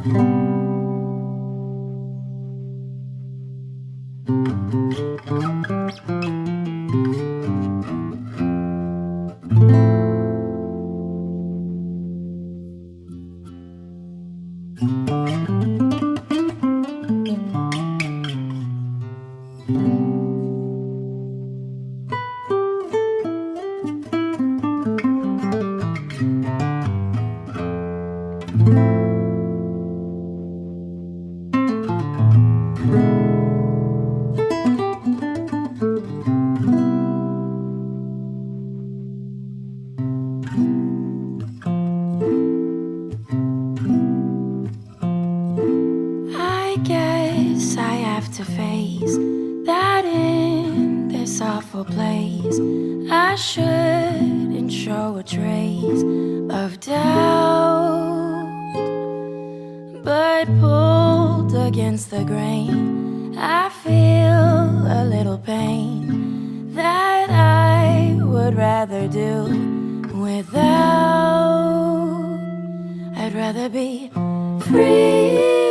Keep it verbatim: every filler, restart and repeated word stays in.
I guess I have to face that in this awful place I shouldn't show a trace of doubt. But pulled against the grain, I feel a little pain that I would rather do without. I'd rather be free.